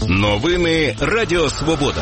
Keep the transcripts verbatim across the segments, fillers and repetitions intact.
Новини Радіо Свобода.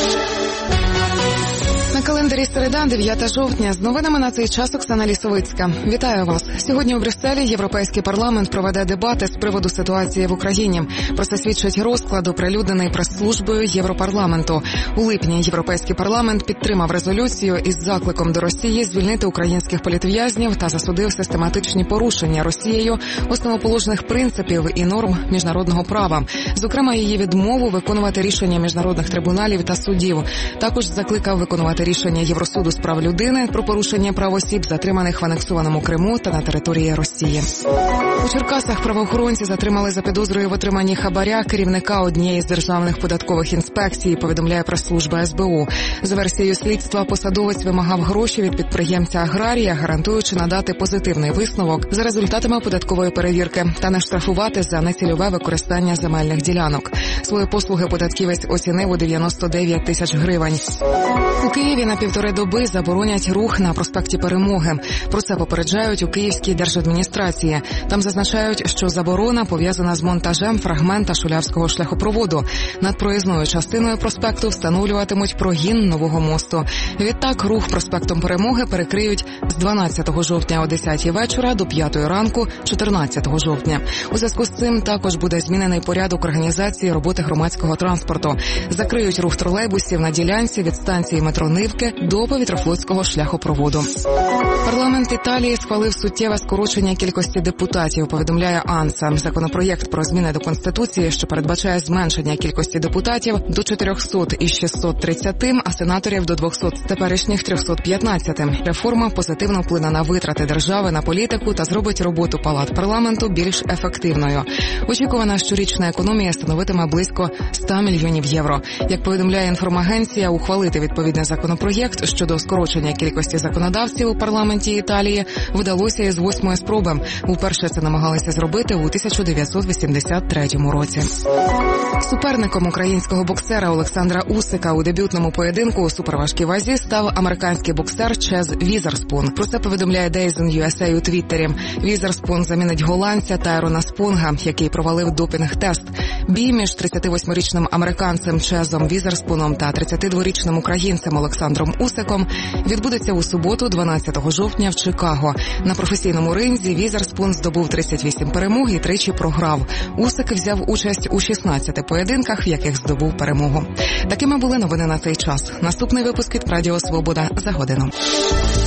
На календарі середа, дев'яте жовтня. З новинами на цей час Оксана Лісовицька. Вітаю вас. Сьогодні у Брюсселі Європейський парламент проведе дебати з приводу ситуації в Україні. Про це свідчить розклад, оприлюднений прес-службою Європарламенту. У липні Європейський парламент підтримав резолюцію із закликом до Росії звільнити українських політв'язнів та засудив систематичні порушення Росією основоположних принципів і норм міжнародного права. Зокрема, її відмову виконувати рішення міжнародних трибуналів та судів. Також закликав виконувати рішення Євросуду з прав людини про порушення прав осіб, затриманих в анексованому Криму та на території Росії. У Черкасах правоохоронці затримали за підозрою в отриманні хабаря керівника однієї з державних податкових інспекцій, повідомляє прес-служба ес бе у. За версією слідства, посадовець вимагав гроші від підприємця-аграрія, гарантуючи надати позитивний висновок за результатами податкової перевірки та не штрафувати за нецільове використання земельних ділянок. Свої послуги податківець оцінив у дев'яносто дев'ять тисяч гривень. У Києві на півтори доби заборонять рух на проспекті Перемоги. Про це попереджають у Київській держадміністрації. Там зазначають, що заборона пов'язана з монтажем фрагмента Шулявського шляхопроводу. Над проїзною частиною проспекту встановлюватимуть прогін нового мосту. Відтак рух проспектом Перемоги перекриють з дванадцятого жовтня о десятій вечора до п'ятої ранку чотирнадцятого жовтня. У зв'язку з цим також буде змінений порядок організації роботи громадського транспорту. Закриють рух тролейбусів на ділянці від станції метро Нивки до повітрофлотського шляхопроводу. Парламент Італії схвалив суттєве скорочення кількості депутатів, повідомляє АНСА. Законопроєкт про зміни до Конституції, що передбачає зменшення кількості депутатів до чотирьохсот із шістсот тридцяти, а сенаторів до двохсот з теперішніх трьохсот п'ятнадцяти. Реформа позитивно вплине на витрати держави на політику та зробить роботу палат парламенту більш ефективною. Очікувана щорічна економія становитиме близько ста мільйонів євро. Як повідомляє інформагенція, ухвалити відповідний законопроєкт щодо скорочення кількості законодавців у парламенті Італії вдалося із восьмої спроби. Уперше це намагалися зробити у тисяча дев'ятсот вісімдесят третьому році. Суперником українського боксера Олександра Усика у дебютному поєдинку у суперважкій вазі став американський боксер Чез Візерспун. Про це повідомляє Дейзен ю ес ей у Твіттері. Візерспун замінить голландця Тайрона Спонга, який провалив допінг-тест. Бій між тридцятивосьмирічним американцем Чезом Візерспуном та тридцятидворічним українцем Олександром Усиком відбудеться у суботу, дванадцятого жовтня в Чикаго. На професійному ринзі Візерспун здобув тридцять вісім перемог і тричі програв. Усик взяв участь у шістнадцяти поєдинках, в яких здобув перемогу. Такими були новини на цей час. Наступний випуск від Радіо Свобода за годину.